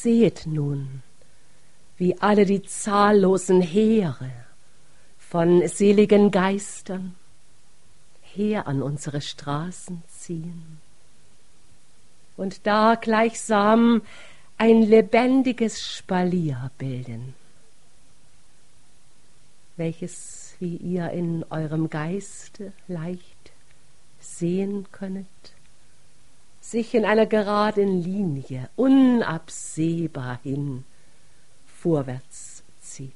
Seht nun, wie alle die zahllosen Heere von seligen Geistern her an unsere Straßen ziehen und da gleichsam ein lebendiges Spalier bilden, welches, wie ihr in eurem Geiste leicht sehen könnet, sich in einer geraden Linie unabsehbar hin vorwärts zieht.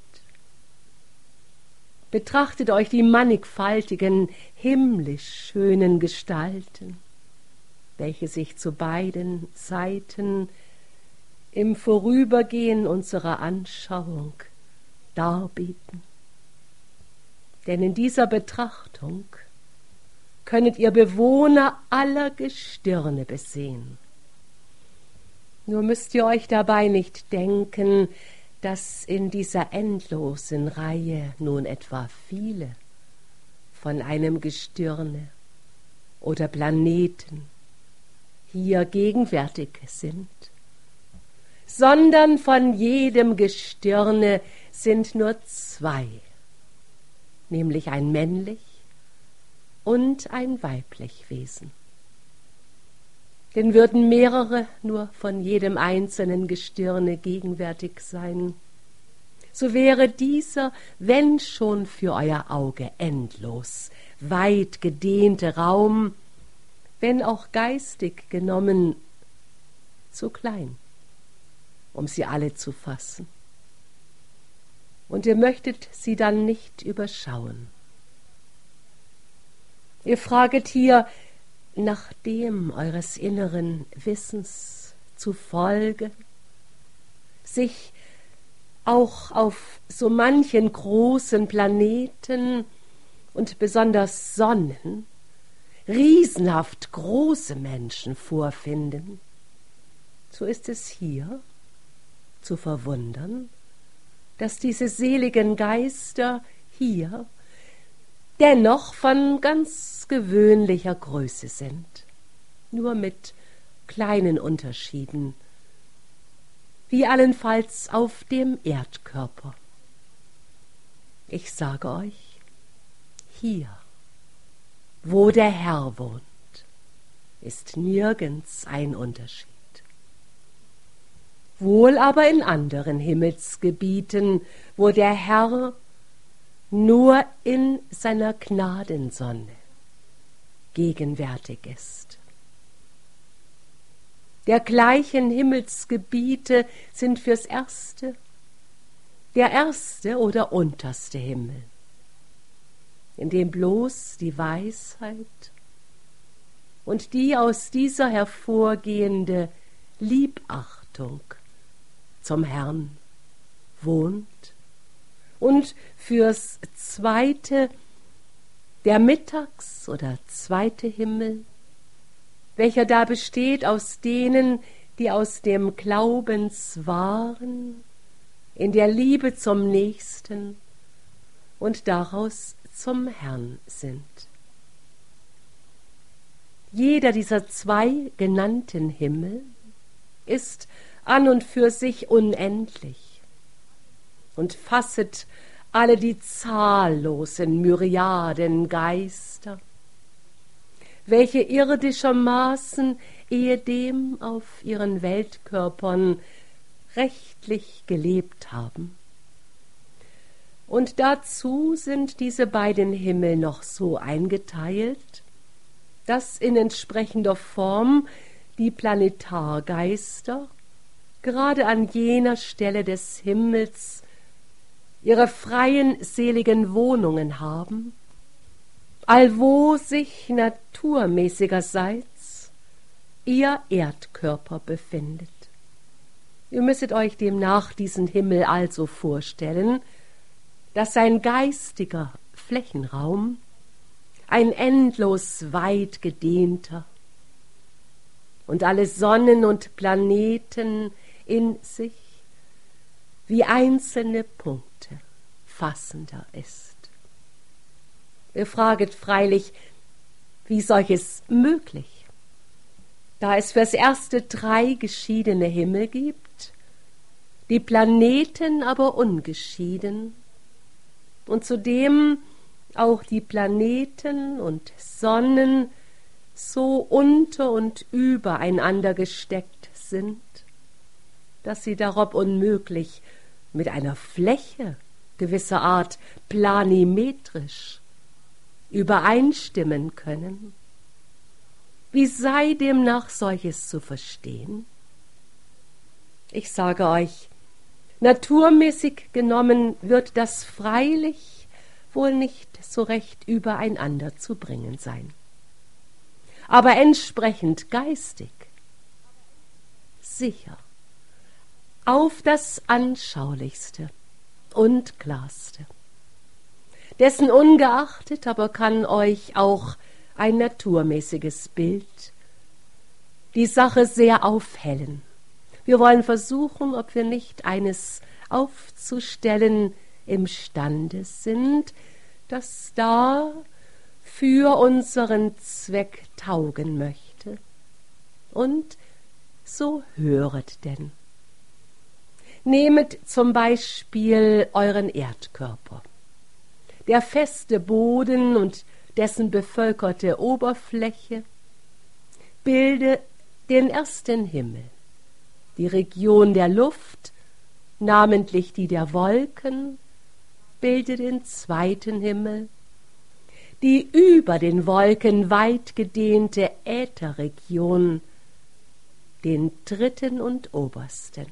Betrachtet euch die mannigfaltigen, himmlisch schönen Gestalten, welche sich zu beiden Seiten im Vorübergehen unserer Anschauung darbieten. Denn in dieser Betrachtung könnet ihr Bewohner aller Gestirne besehen. Nur müsst ihr euch dabei nicht denken, dass in dieser endlosen Reihe nun etwa viele von einem Gestirne oder Planeten hier gegenwärtig sind, sondern von jedem Gestirne sind nur zwei, nämlich ein männlich und ein weiblich Wesen. Denn würden mehrere nur von jedem einzelnen Gestirne gegenwärtig sein, so wäre dieser, wenn schon für euer Auge endlos, weit gedehnte Raum, wenn auch geistig genommen, zu klein, um sie alle zu fassen. Und ihr möchtet sie dann nicht überschauen. Ihr fraget hier, nach dem eures inneren Wissens zufolge, sich auch auf so manchen großen Planeten und besonders Sonnen riesenhaft große Menschen vorfinden, so ist es hier zu verwundern, dass diese seligen Geister hier dennoch von ganz gewöhnlicher Größe sind, nur mit kleinen Unterschieden, wie allenfalls auf dem Erdkörper. Ich sage euch, hier, wo der Herr wohnt, ist nirgends ein Unterschied. Wohl aber in anderen Himmelsgebieten, wo der Herr nur in seiner Gnadensonne gegenwärtig ist. Dergleichen Himmelsgebiete sind fürs Erste der erste oder unterste Himmel, in dem bloß die Weisheit und die aus dieser hervorgehende Liebachtung zum Herrn wohnt, und fürs Zweite der Mittags- oder zweite Himmel, welcher da besteht aus denen, die aus dem Glaubenswahren in der Liebe zum Nächsten und daraus zum Herrn sind. Jeder dieser zwei genannten Himmel ist an und für sich unendlich und fasset alle die zahllosen Myriaden Geister, welche irdischermaßen ehedem auf ihren Weltkörpern rechtlich gelebt haben. Und dazu sind diese beiden Himmel noch so eingeteilt, dass in entsprechender Form die Planetargeister gerade an jener Stelle des Himmels ihre freien, seligen Wohnungen haben, allwo sich naturmäßigerseits ihr Erdkörper befindet. Ihr müsstet euch demnach diesen Himmel also vorstellen, dass sein geistiger Flächenraum ein endlos weit gedehnter und alle Sonnen und Planeten in sich wie einzelne Punkte fassender ist. Ihr fraget freilich, wie solches möglich, da es fürs Erste 3 geschiedene Himmel gibt die Planeten aber ungeschieden und zudem auch die Planeten und Sonnen so unter und übereinander gesteckt sind, dass sie darob unmöglich mit einer Fläche gewisser Art planimetrisch übereinstimmen können. Wie sei demnach solches zu verstehen? Ich sage euch, naturmäßig genommen wird das freilich wohl nicht so recht übereinander zu bringen sein, aber entsprechend geistig sicher auf das anschaulichste und klarste. Dessen ungeachtet aber kann euch auch ein naturmäßiges Bild die Sache sehr aufhellen. Wir wollen versuchen, ob wir nicht eines aufzustellen imstande sind, das da für unseren Zweck taugen möchte. Und so höret denn. Nehmet zum Beispiel euren Erdkörper. Der feste Boden und dessen bevölkerte Oberfläche bilde den ersten Himmel, die Region der Luft, namentlich die der Wolken, bilde den zweiten Himmel, die über den Wolken weit gedehnte Ätherregion, den dritten und obersten.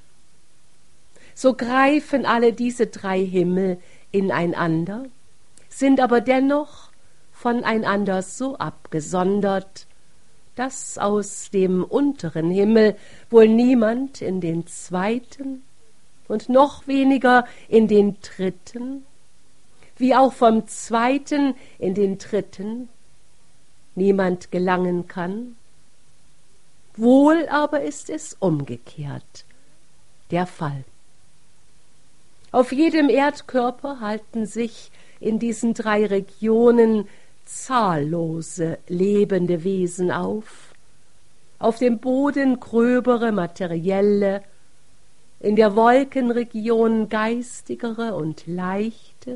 So greifen alle diese drei Himmel ineinander, sind aber dennoch voneinander so abgesondert, dass aus dem unteren Himmel wohl niemand in den zweiten und noch weniger in den dritten, wie auch vom zweiten in den dritten niemand gelangen kann. Wohl aber ist es umgekehrt der Fall. Auf jedem Erdkörper halten sich in diesen drei Regionen zahllose lebende Wesen auf dem Boden gröbere materielle, in der Wolkenregion geistigere und leichte,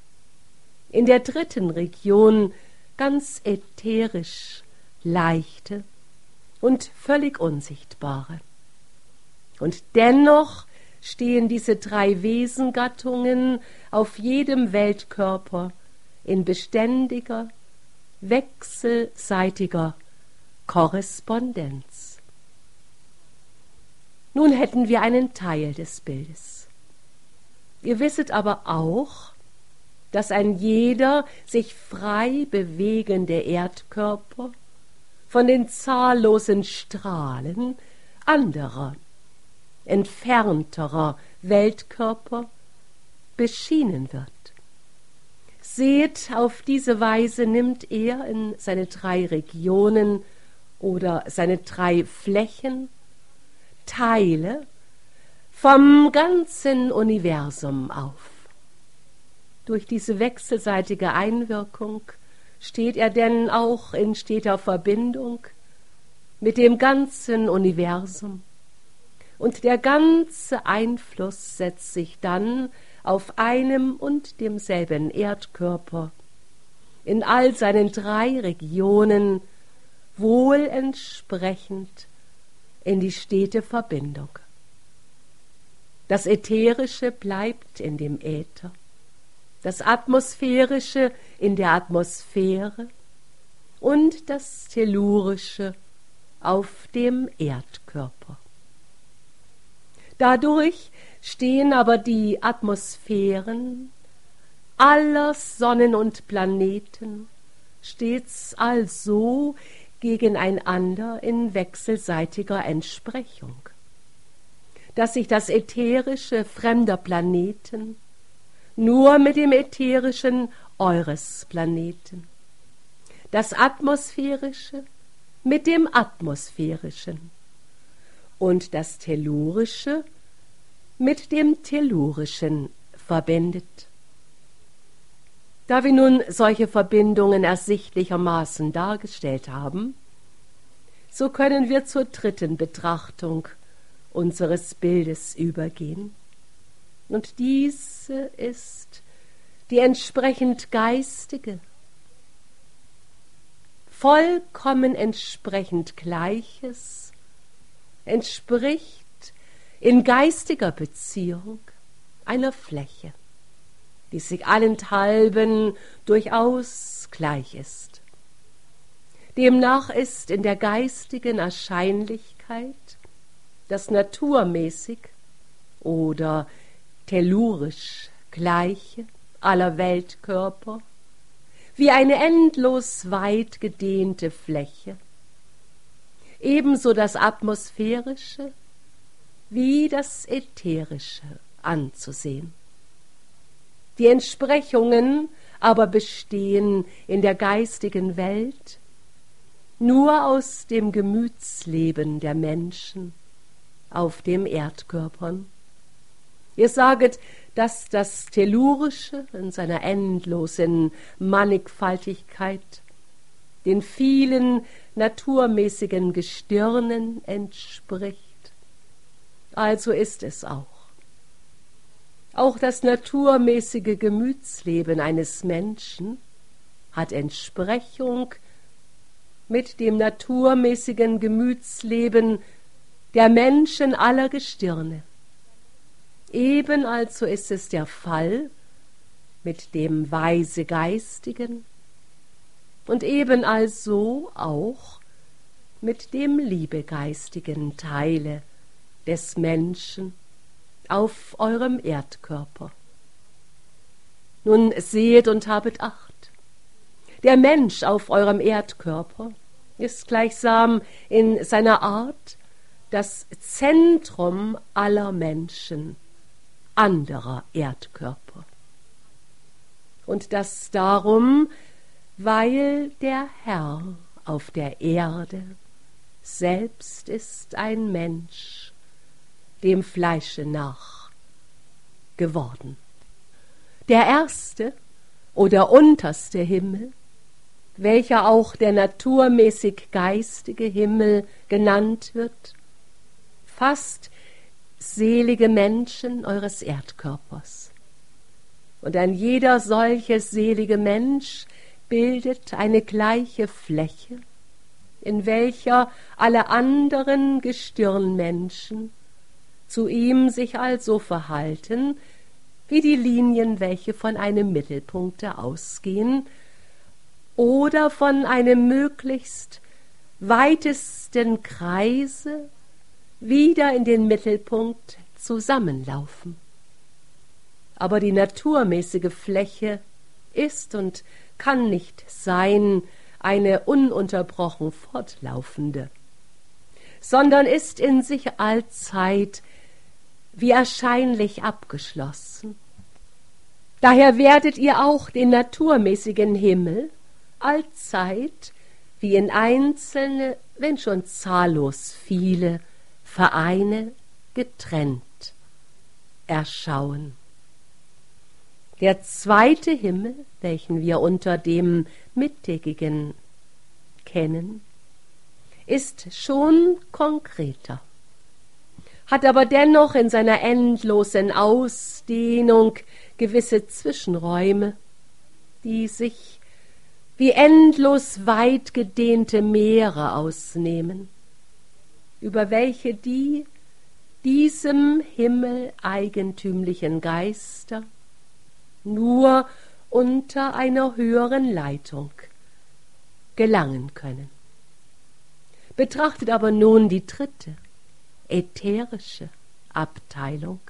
in der dritten Region ganz ätherisch leichte und völlig unsichtbare. Und dennoch stehen diese drei Wesengattungen auf jedem Weltkörper in beständiger, wechselseitiger Korrespondenz. Nun hätten wir einen Teil des Bildes. Ihr wisset aber auch, dass ein jeder sich frei bewegende Erdkörper von den zahllosen Strahlen anderer, entfernterer Weltkörper beschienen wird. Seht, auf diese Weise nimmt er in seine drei Regionen oder seine drei Flächen Teile vom ganzen Universum auf. Durch diese wechselseitige Einwirkung steht er denn auch in steter Verbindung mit dem ganzen Universum. Und der ganze Einfluss setzt sich dann auf einem und demselben Erdkörper in all seinen drei Regionen wohl entsprechend in die stete Verbindung. Das Ätherische bleibt in dem Äther, das Atmosphärische in der Atmosphäre und das Tellurische auf dem Erdkörper. Dadurch stehen aber die Atmosphären aller Sonnen und Planeten stets also gegeneinander in wechselseitiger Entsprechung, dass sich das Ätherische fremder Planeten nur mit dem Ätherischen eures Planeten, das Atmosphärische mit dem Atmosphärischen und das Tellurische mit dem Tellurischen verbindet. Da wir nun solche Verbindungen ersichtlichermaßen dargestellt haben, so können wir zur dritten Betrachtung unseres Bildes übergehen. Und diese ist die entsprechend geistige, vollkommen entsprechend Gleiches, entspricht in geistiger Beziehung einer Fläche, die sich allenthalben durchaus gleich ist. Demnach ist in der geistigen Erscheinlichkeit das naturmäßig oder tellurisch Gleiche aller Weltkörper wie eine endlos weit gedehnte Fläche, ebenso das Atmosphärische wie das Ätherische anzusehen. Die Entsprechungen aber bestehen in der geistigen Welt nur aus dem Gemütsleben der Menschen auf dem Erdkörpern. Ihr saget, dass das Tellurische in seiner endlosen Mannigfaltigkeit den vielen naturmäßigen Gestirnen entspricht. Also ist es auch. Auch das naturmäßige Gemütsleben eines Menschen hat Entsprechung mit dem naturmäßigen Gemütsleben der Menschen aller Gestirne. Eben also ist es der Fall mit dem weise Geistigen und eben also auch mit dem liebegeistigen Teile des Menschen auf eurem Erdkörper. Nun sehet und habet Acht. Der Mensch auf eurem Erdkörper ist gleichsam in seiner Art das Zentrum aller Menschen anderer Erdkörper. Und das darum, weil der Herr auf der Erde selbst ist ein Mensch, dem Fleische nach geworden. Der erste oder unterste Himmel, welcher auch der naturmäßig geistige Himmel genannt wird, fasst selige Menschen eures Erdkörpers. Und ein jeder solche selige Mensch bildet eine gleiche Fläche, in welcher alle anderen Gestirnmenschen zu ihm sich also verhalten, wie die Linien, welche von einem Mittelpunkte ausgehen oder von einem möglichst weitesten Kreise wieder in den Mittelpunkt zusammenlaufen. Aber die naturmäßige Fläche ist und kann nicht sein eine ununterbrochen fortlaufende, sondern ist in sich allzeit wie erscheinlich abgeschlossen. Daher werdet ihr auch den naturmäßigen Himmel allzeit wie in einzelne, wenn schon zahllos viele, Vereine getrennt erschauen. Der zweite Himmel, welchen wir unter dem Mittägigen kennen, ist schon konkreter, hat aber dennoch in seiner endlosen Ausdehnung gewisse Zwischenräume, die sich wie endlos weit gedehnte Meere ausnehmen, über welche die diesem Himmel eigentümlichen Geister nur unter einer höheren Leitung gelangen können. Betrachtet aber nun die dritte, ätherische Abteilung,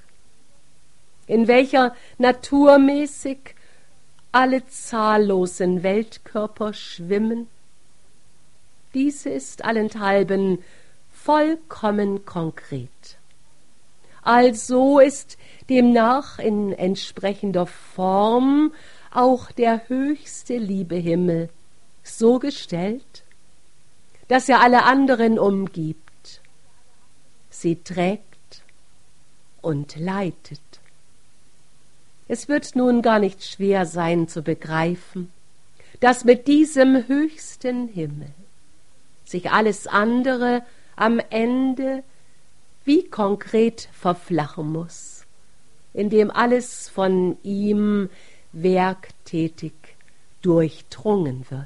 in welcher naturmäßig alle zahllosen Weltkörper schwimmen. Diese ist allenthalben vollkommen konkret. Also ist demnach in entsprechender Form auch der höchste Liebehimmel so gestellt, dass er alle anderen umgibt, sie trägt und leitet. Es wird nun gar nicht schwer sein zu begreifen, dass mit diesem höchsten Himmel sich alles andere am Ende wie konkret verflachen muss in dem alles von ihm werktätig durchdrungen wird.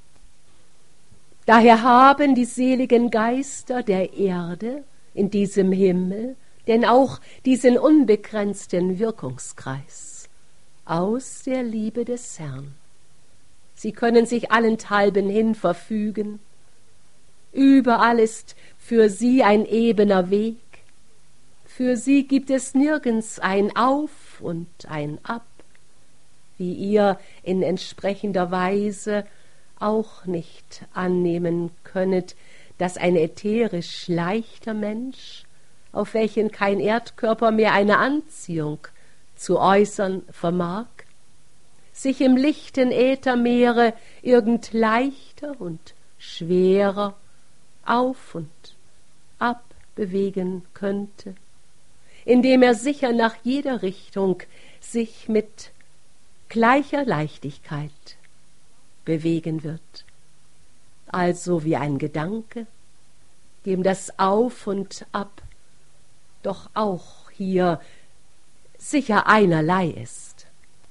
Daher haben die seligen Geister der Erde in diesem Himmel denn auch diesen unbegrenzten Wirkungskreis aus der Liebe des Herrn. Sie können sich allenthalben hin verfügen. Überall ist für sie ein ebener Weg. Für sie gibt es nirgends ein Auf und ein Ab, wie ihr in entsprechender Weise auch nicht annehmen könnet, dass ein ätherisch leichter Mensch, auf welchen kein Erdkörper mehr eine Anziehung zu äußern vermag, sich im lichten Äthermeere irgend leichter und schwerer auf und ab bewegen könnte, indem er sicher nach jeder Richtung sich mit gleicher Leichtigkeit bewegen wird, also wie ein Gedanke, dem das Auf und Ab doch auch hier sicher einerlei ist.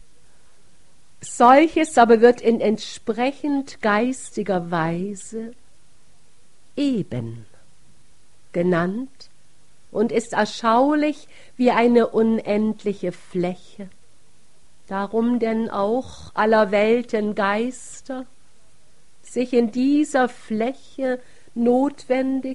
Solches aber wird in entsprechend geistiger Weise eben genannt und ist erschaulich wie eine unendliche Fläche. Darum denn auch aller Welten Geister sich in dieser Fläche notwendig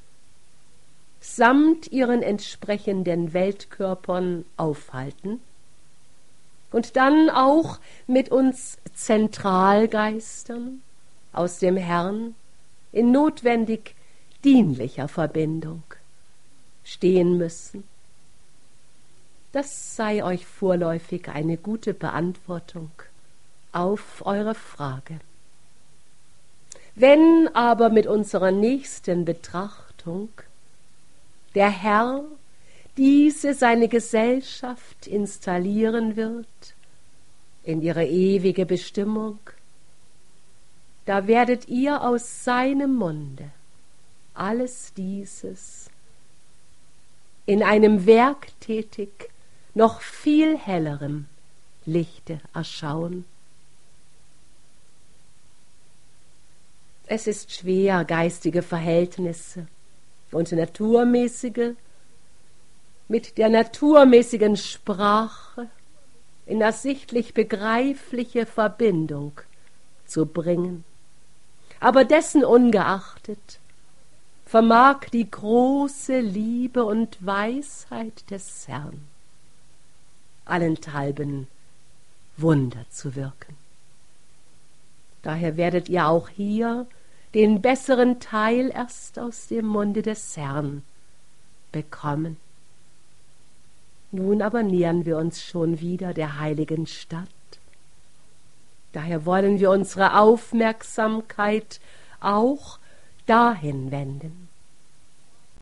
samt ihren entsprechenden Weltkörpern aufhalten und dann auch mit uns Zentralgeistern aus dem Herrn in notwendig dienlicher Verbindung stehen müssen. Das sei euch vorläufig eine gute Beantwortung auf eure Frage. Wenn aber mit unserer nächsten Betrachtung der Herr diese seine Gesellschaft installieren wird in ihre ewige Bestimmung, da werdet ihr aus seinem Munde alles dieses in einem werktätig noch viel hellerem Lichte erschauen. Es ist schwer, geistige Verhältnisse und naturmäßige mit der naturmäßigen Sprache in ersichtlich begreifliche Verbindung zu bringen. Aber dessen ungeachtet vermag die große Liebe und Weisheit des Herrn allenthalben Wunder zu wirken. Daher werdet ihr auch hier den besseren Teil erst aus dem Munde des Herrn bekommen. Nun aber nähern wir uns schon wieder der heiligen Stadt. Daher wollen wir unsere Aufmerksamkeit auch dahin wenden,